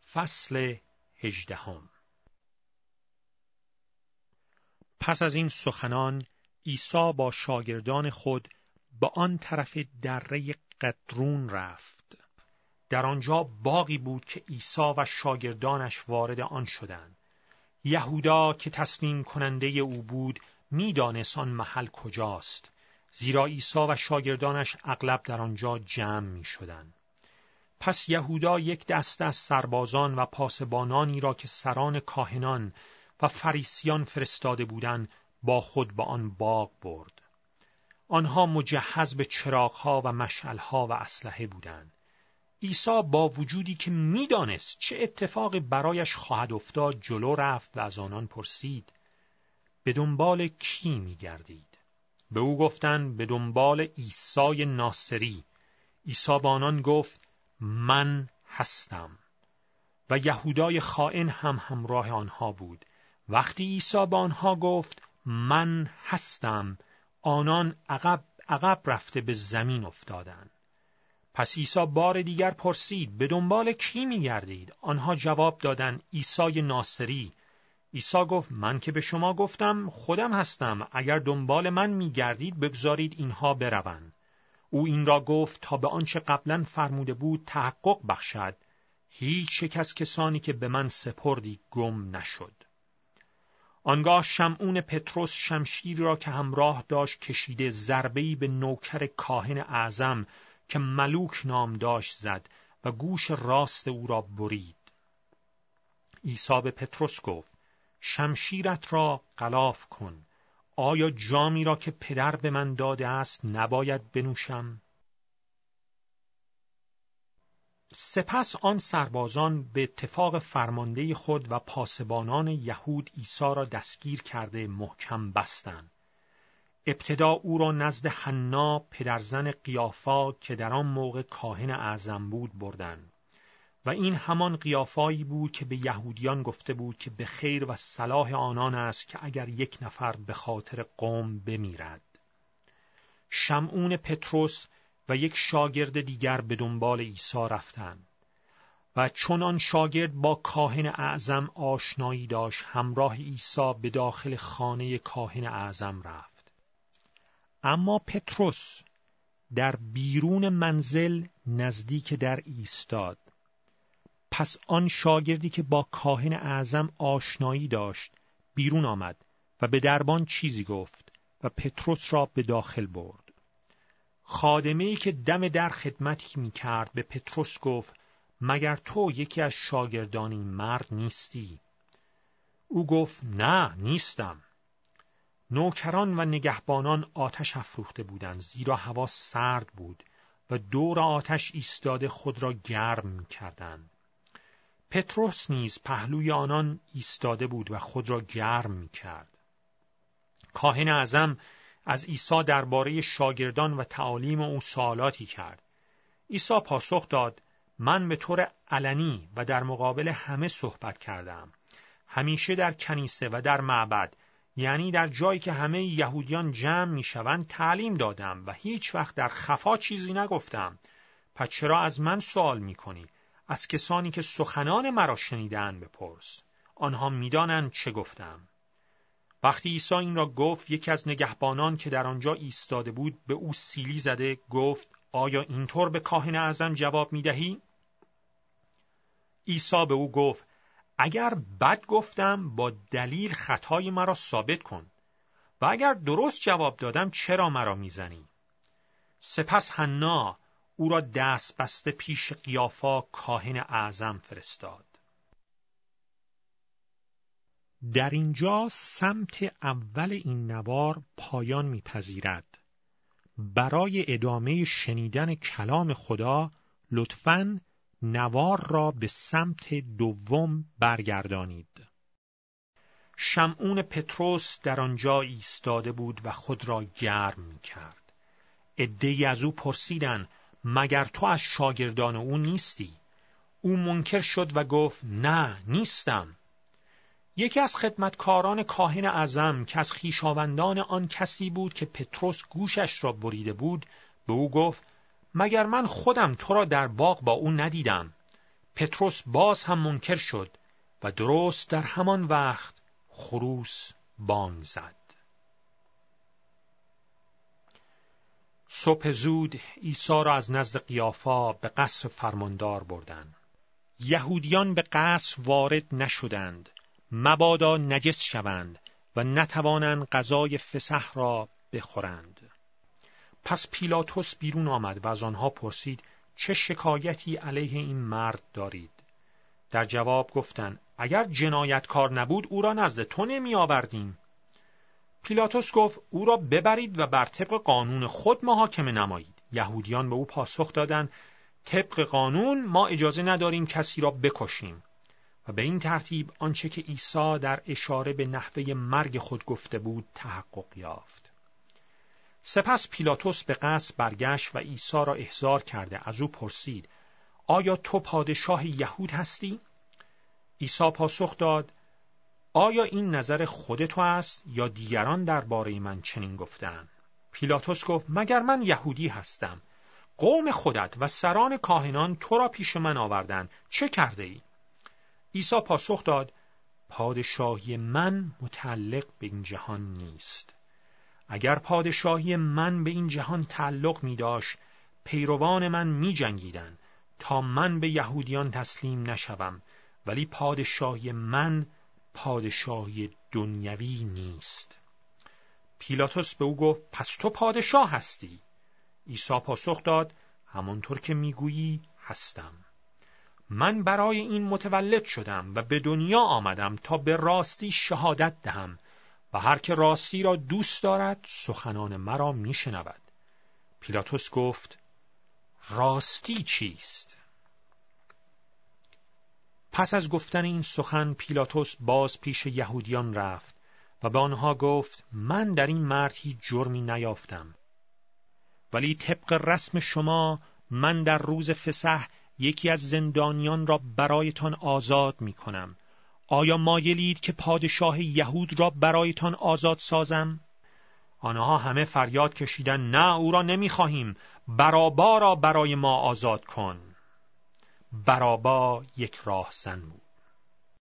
فصل 18. پس از این سخنان عیسی با شاگردان خود به آن طرف دره قدرون رفت. در آنجا باغی بود که عیسی و شاگردانش وارد آن شدند. یهودا که تسلیم کننده او بود می‌دانست آن محل کجاست، زیرا عیسی و شاگردانش اغلب در آنجا جمع می‌شدند. پس یهودا یک دسته از سربازان و پاسبانانی را که سران کاهنان و فریسیان فرستاده بودند با خود به آن باغ برد. آنها مجهز به چراغ‌ها و مشعل‌ها و اسلحه بودند. عیسی با وجودی که می‌دانست چه اتفاقی برایش خواهد افتاد جلو رفت و از آنان پرسید: به دنبال کی می‌گردید؟ به او گفتند: به دنبال عیسی ناصری. عیسی به آنان گفت: من هستم. و یهودای خائن هم همراه آنها بود. وقتی عیسی به آنها گفت من هستم، آنان عقب رفته به زمین افتادند. پس عیسی بار دیگر پرسید: به دنبال کی می‌گردید؟ آنها جواب دادند: عیسی ناصری. عیسی گفت: من که به شما گفتم خودم هستم. اگر دنبال من می‌گردید بگذارید اینها بروند. او این را گفت تا به آنچه قبلا فرموده بود تحقق بخشد: هیچ یک از کسانی که به من سپردی گم نشد. آنگاه شمعون پطرس شمشیری را که همراه داشت کشیده ضربه‌ای به نوکر کاهن اعظم که ملوک نام داشت زد و گوش راست او را برید. عیسی به پطرس گفت: شمشیرت را غلاف کن. آیا جامی را که پدر به من داده است نباید بنوشم؟ سپس آن سربازان به اتفاق فرمانده خود و پاسبانان یهود عیسی را دستگیر کرده محکم بستند. ابتدا او را نزد حنا پدرزن قیافا که در آن موقع کاهن اعظم بود بردند. و این همان قیافایی بود که به یهودیان گفته بود که به خیر و صلاح آنان است که اگر یک نفر به خاطر قوم بمیرد. شمعون پطرس و یک شاگرد دیگر به دنبال عیسی رفتند و چون آن شاگرد با کاهن اعظم آشنایی داشت همراه عیسی به داخل خانه کاهن اعظم رفت. اما پطرس در بیرون منزل نزدیک در ایستاد. پس آن شاگردی که با کاهن اعظم آشنایی داشت بیرون آمد و به دربان چیزی گفت و پطرس را به داخل برد. خادمه‌ای که دم در خدمتی می‌کرد به پطرس گفت: مگر تو یکی از شاگردان این مرد نیستی؟ او گفت: نه، نیستم. نوکران و نگهبانان آتش افروخته بودند، زیرا هوا سرد بود و دور آتش ایستاده خود را گرم می‌کردند. پطرس نیز پهلوی آنان ایستاده بود و خود را گرم می‌کرد. کاهن اعظم از عیسی درباره شاگردان و تعالیم او سوالاتی کرد. عیسی پاسخ داد: من به طور علنی و در مقابل همه صحبت کردم. همیشه در کنیسه و در معبد، یعنی در جایی که همه یهودیان جمع می‌شوند، تعلیم دادم و هیچ وقت در خفا چیزی نگفتم. پس چرا از من سوال می‌کنی؟ از کسانی که سخنان مرا شنیدند بپرس. آنها می‌دانند چه گفتم. وقتی عیسی این را گفت، یکی از نگهبانان که در آنجا ایستاده بود به او سیلی زده گفت: آیا اینطور به کاهن اعظم جواب می‌دهی؟ عیسی به او گفت: اگر بد گفتم با دلیل خطای مرا ثابت کن و اگر درست جواب دادم چرا مرا می‌زنی؟ سپس حنا او را دست بسته پیش قیافا کاهن اعظم فرستاد. در اینجا سمت اول این نوار پایان می‌پذیرد. برای ادامه شنیدن کلام خدا لطفاً نوار را به سمت دوم برگردانید. شمعون پطرس در آنجا ایستاده بود و خود را گرم می‌کرد. عده‌ای از او پرسیدند: مگر تو از شاگردان او نیستی؟ او منکر شد و گفت: نه، نیستم. یکی از خدمتکاران کاهن اعظم که از خویشاوندان آن کسی بود که پطرس گوشش را بریده بود به او گفت: مگر من خودم تو را در باغ با او ندیدم؟ پتروس باز هم منکر شد و درست در همان وقت خروس بانگ زد. صبح زود عیسی را از نزد قیافا به قصر فرماندار بردند. یهودیان به قصر وارد نشدند، مبادا نجس شوند و نتوانند غذای فسح را بخورند. پس پیلاطس بیرون آمد و از آنها پرسید چه شکایتی علیه این مرد دارید؟ در جواب گفتند اگر جنایتکار نبود او را نزد تو نمی آوردیم. پیلاطس گفت او را ببرید و بر طبق قانون خود محاکمه نمایید. یهودیان به او پاسخ دادند طبق قانون ما اجازه نداریم کسی را بکشیم. و به این ترتیب آنچه که عیسی در اشاره به نحوه مرگ خود گفته بود تحقق یافت. سپس پیلاطس به قصر برگشت و عیسی را احضار کرده از او پرسید آیا تو پادشاه یهود هستی؟ عیسی پاسخ داد آیا این نظر خود تو است یا دیگران درباره من چنین گفتند؟ پیلاطس گفت مگر من یهودی هستم؟ قوم خودت و سران کاهنان تو را پیش من آوردند، چه کرده ای؟ عیسی پاسخ داد پادشاهی من متعلق به این جهان نیست. اگر پادشاهی من به این جهان تعلق می داشت پیروان من می جنگیدند تا من به یهودیان تسلیم نشوم، ولی پادشاهی من پادشاهی دنیوی نیست. پیلاطس به او گفت پس تو پادشاه هستی؟ عیسی پاسخ داد همانطور که میگویی هستم. من برای این متولد شدم و به دنیا آمدم تا به راستی شهادت دهم و هر که راستی را دوست دارد سخنان مرا میشنود. پیلاطس گفت راستی چیست؟ پس از گفتن این سخن پیلاطس باز پیش یهودیان رفت و به آنها گفت من در این مرد هیچ جرمی نیافتم، ولی طبق رسم شما من در روز فسح یکی از زندانیان را برایتان آزاد می کنم. آیا مایلید که پادشاه یهود را برایتان آزاد سازم؟ آنها همه فریاد کشیدند نه او را نمی خواهیم، بارابا را برای ما آزاد کن. بارابا یک راهزن بود.